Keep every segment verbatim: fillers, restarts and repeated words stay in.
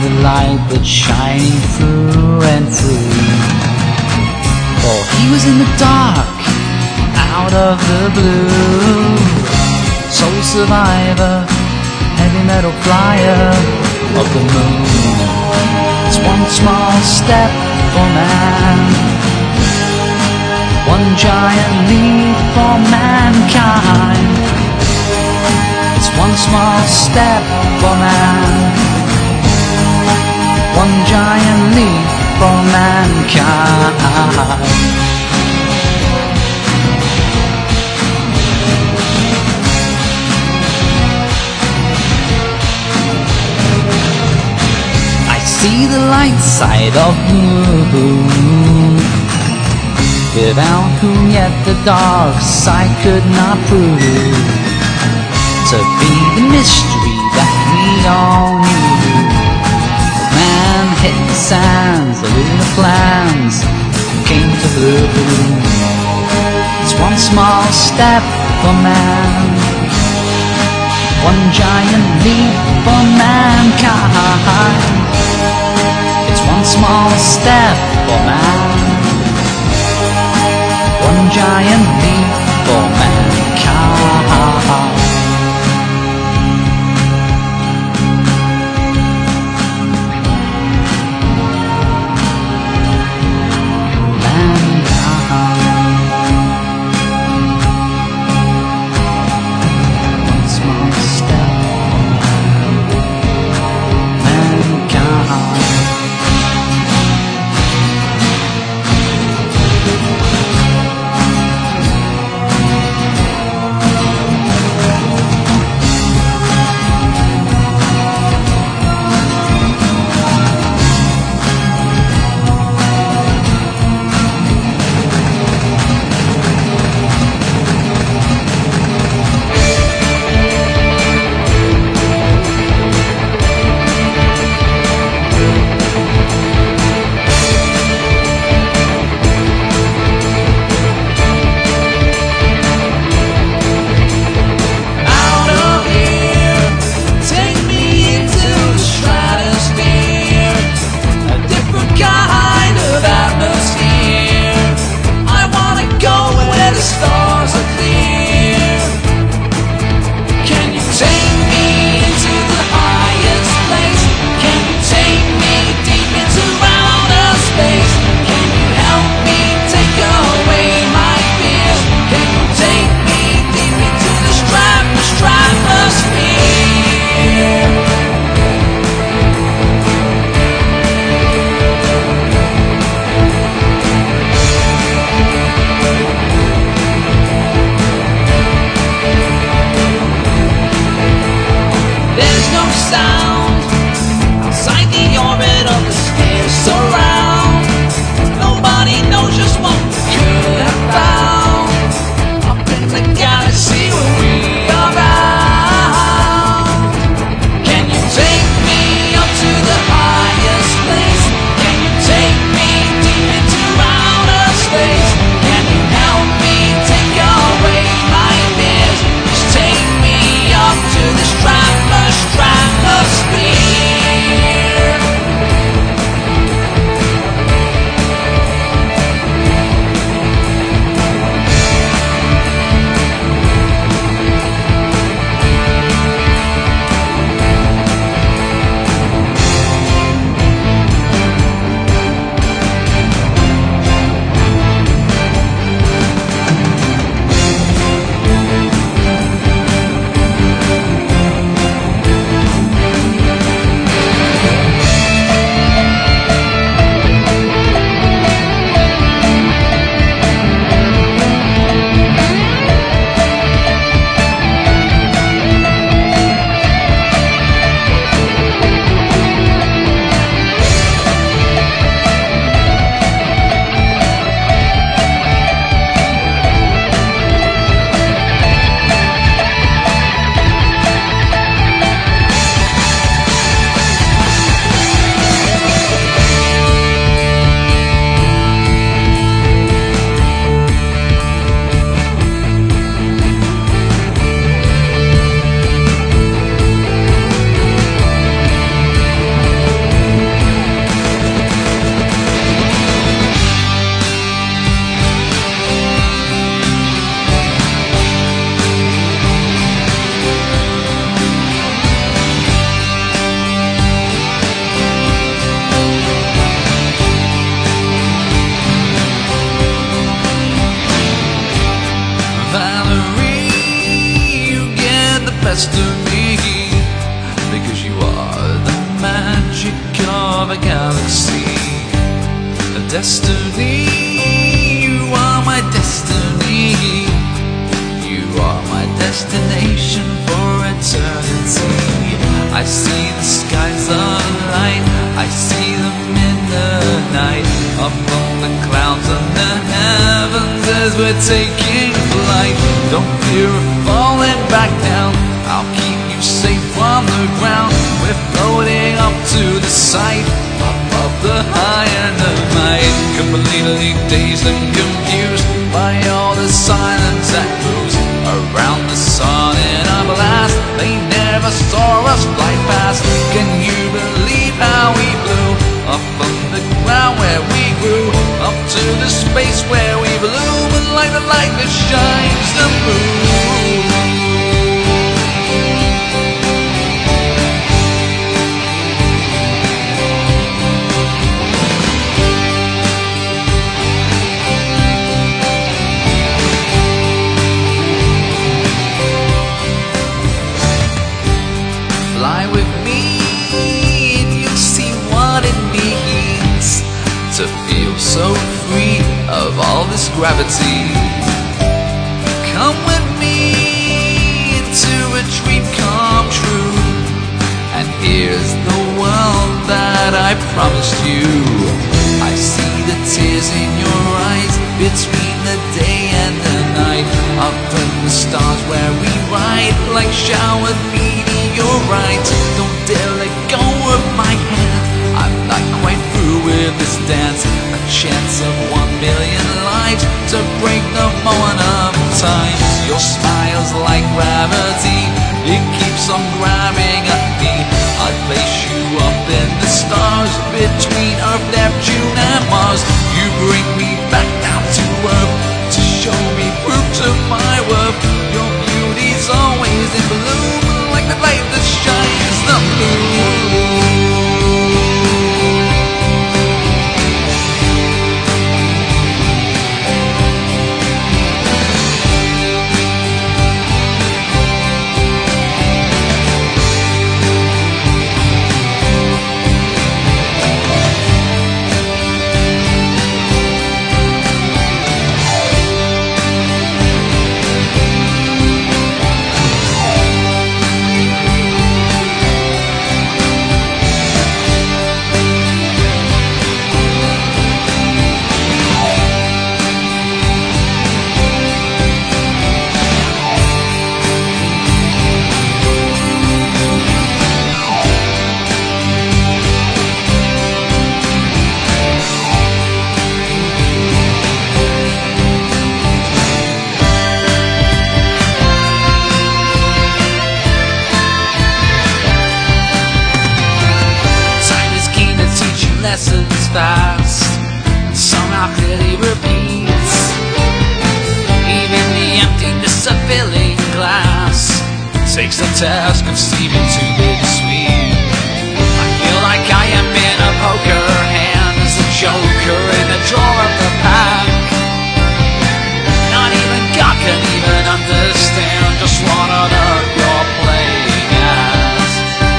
the light that's shining through and through. For he was in the dark, out of the blue. Soul survivor, heavy metal flyer of the moon. It's one small step for man, one giant leap for mankind. It's one small step for man, one giant leap for mankind. I see the light side of the moon, without whom yet the dark side could not prove to be the mystery that we all knew. Man hit the sands, the lunar plans came to bloom. It's one small step for man, one giant leap for mankind. It's one small step for man, one giant leap for mankind. Stratosphere. destiny, because you are the magic of a galaxy. A destiny, you are my destiny. You are my destination for eternity. I see the skies alight, I see them in the night, up on the clouds and the heavens as we're taking flight. Don't fear of falling back down, I'll keep you safe from the ground. We're floating up to the sight, up of the high and the might. Completely dazed and confused by all the silence that moves around the sun in a blast. They never saw us fly past. Can you believe how we flew up from the ground where we grew, up to the space where we illuminate like the light that shines the moon. Fly with me and you'll see what it means to feel so free of all this gravity. Come with me into a dream come true, and here's the world that I promised you. I see the tears in your eyes between the day and the night, up in the stars where we ride like showered meteorites. Don't dare let go of my hand, I'm not quite through with this dance. A chance of one million lives to break the moment of time. Your smile's like gravity, it keeps on grabbing at me. I'd place you up in the stars between Earth, Neptune and Mars. You bring me back down to earth to show me proof to my worth. Your beauty's always in bloom like the light that shines the moon. Lessons fast, and somehow clearly repeats. Even the emptiness of filling glass takes the task of seeming too bittersweet. I feel like I am in a poker hand as a joker in the draw of the pack. Not even God can even understand just what on earth you're playing as.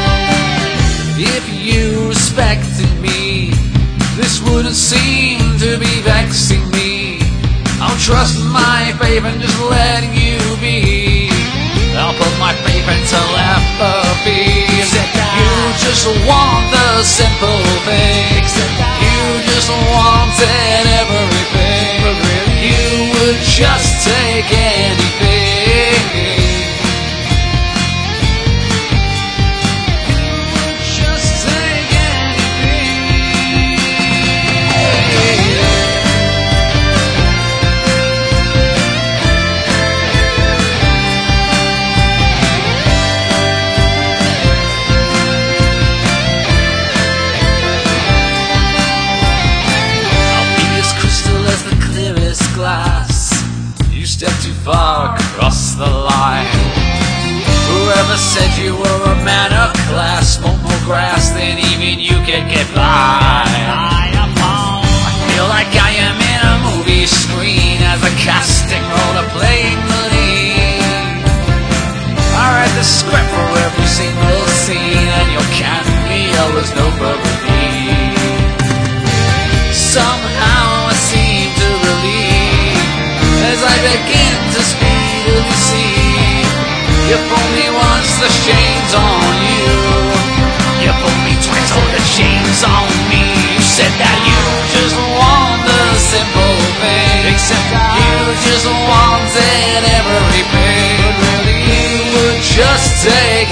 If you respected me, this wouldn't seem to be vexing me. I'll trust my faith and just let you be. I'll put my faith in telepathy. You just want the simple things, you just wanted everything. You would just take anything. Glass. You step too far Counting meal was no further need. Somehow I seem to relieve as I begin to speedily see. You fool me once, the shame's on you. You fool me twice, oh the shame's on me. You said that you just want the simple thing, except that you just wanted everything. But really you would just take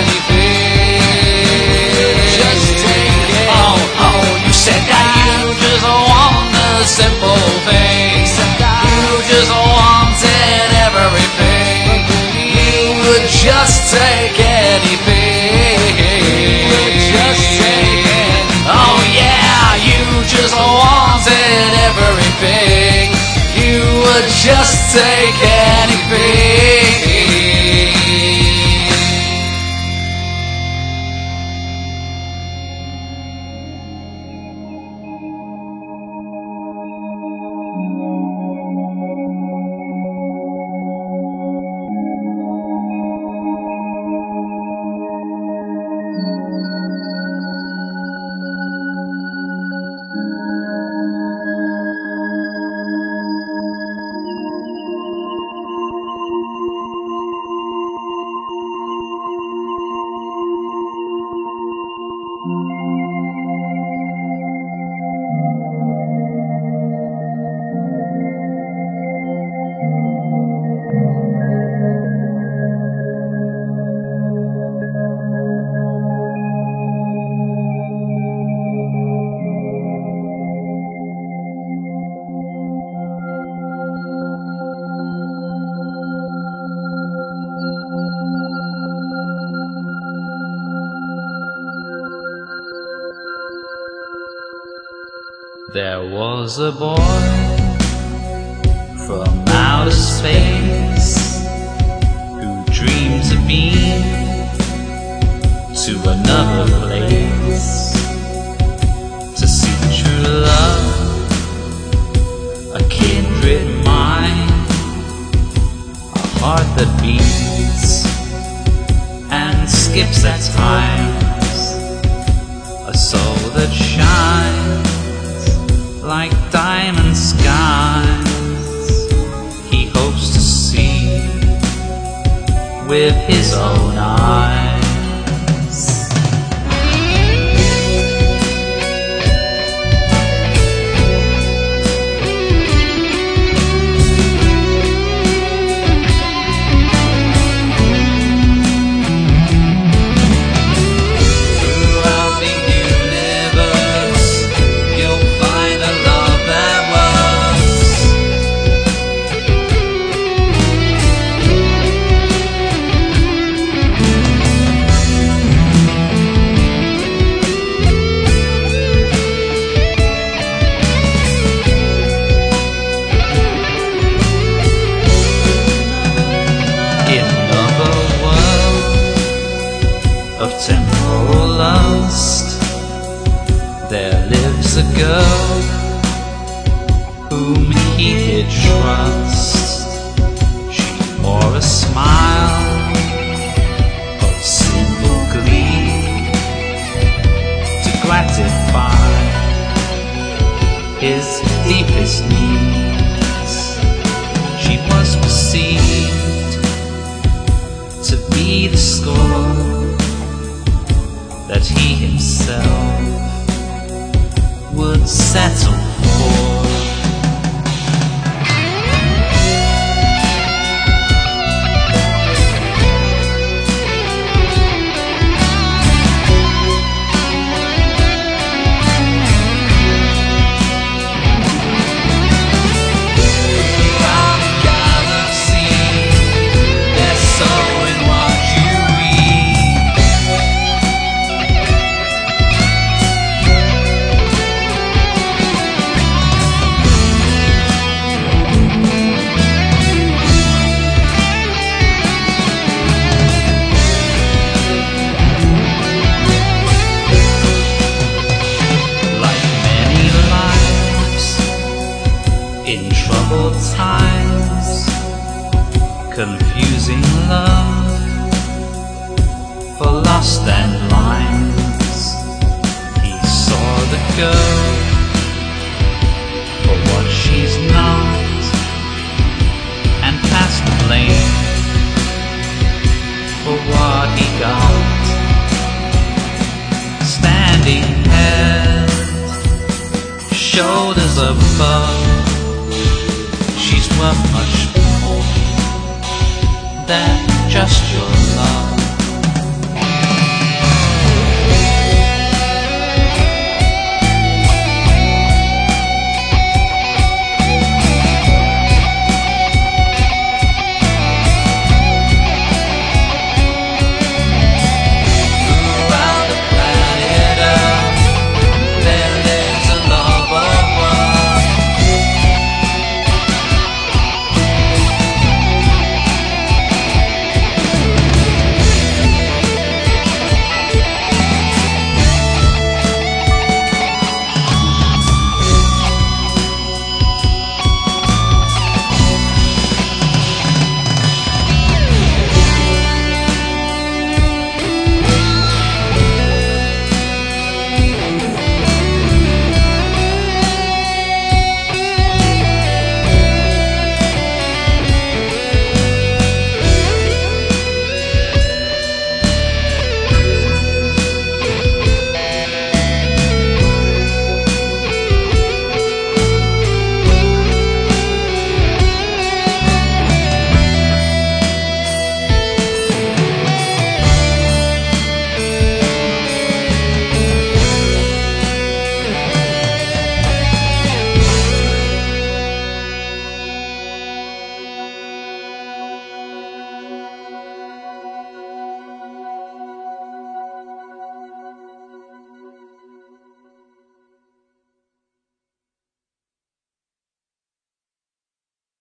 anything. Just take it. Oh, oh, you said that you just want the simple thing, except that you just wanted everything. But really you would just take anything. Just take it. Oh yeah, you just wanted everything. You would just take anything. There was a boy from outer space who dreamed to be to another place to seek true love, a kindred mind, a heart that beats and skips at times, a soul that shines like diamond skies. He hopes to see with his own eyes. Throughout the universe, you'll find a love that works. In another world of temporal lust, there lives a girl whom he did trust. She wore a smile of simple glee to gratify his deepest needs. She was perceived to be the score that he himself would settle for. Throughout the galaxy, there's so in what you read. girl for what she's not, and cast blame for what he got. Standing head, shoulders above, she's worth much more than just your love.